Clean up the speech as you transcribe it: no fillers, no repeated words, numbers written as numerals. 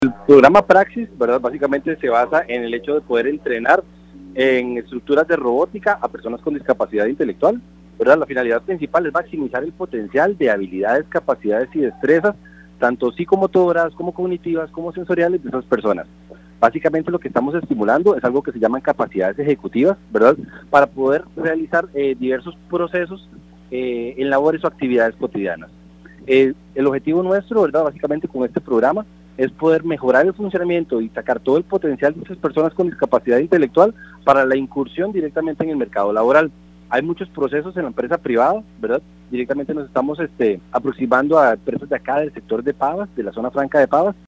El programa Praxis, ¿verdad? Básicamente se basa en el hecho de poder entrenar en estructuras de robótica a personas con discapacidad intelectual, ¿verdad? La finalidad principal es maximizar el potencial de habilidades, capacidades y destrezas, tanto psicomotoras, como cognitivas, como sensoriales de esas personas. Básicamente lo que estamos estimulando es algo que se llaman capacidades ejecutivas, ¿verdad? Para poder realizar diversos procesos en labores o actividades cotidianas. El objetivo nuestro, ¿verdad? Básicamente con este programa es poder mejorar el funcionamiento y sacar todo el potencial de esas personas con discapacidad intelectual para la incursión directamente en el mercado laboral. Hay muchos procesos en la empresa privada, ¿verdad? Directamente nos estamos aproximando a empresas de acá del sector de Pavas, de la zona franca de Pavas,